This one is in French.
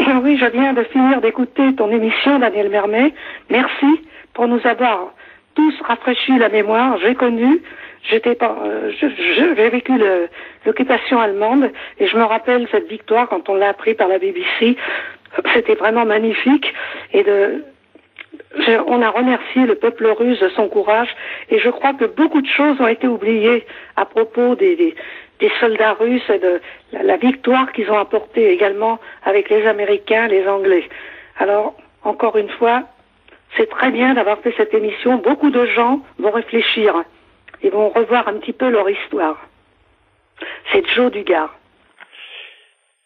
Oui, je viens de finir d'écouter ton émission, Daniel Mermet. Merci pour nous avoir tous rafraîchi la mémoire. J'ai connu, j'ai vécu l'occupation allemande et je me rappelle cette victoire quand on l'a appris par la BBC. C'était vraiment magnifique et on a remercié le peuple russe de son courage et je crois que beaucoup de choses ont été oubliées à propos des soldats russes et de la victoire qu'ils ont apportée également avec les Américains, les Anglais. Alors, encore une fois, c'est très bien d'avoir fait cette émission. Beaucoup de gens vont réfléchir et vont revoir un petit peu leur histoire. C'est Joe Dugard.